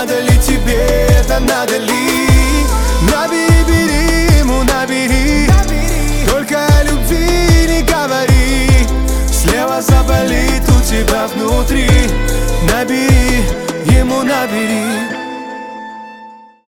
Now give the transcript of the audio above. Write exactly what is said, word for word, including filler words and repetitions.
надо ли тебе это, надо ли? Набери, бери ему, набери, только о любви не говори. Слева заболит у тебя внутри. Набери ему, набери.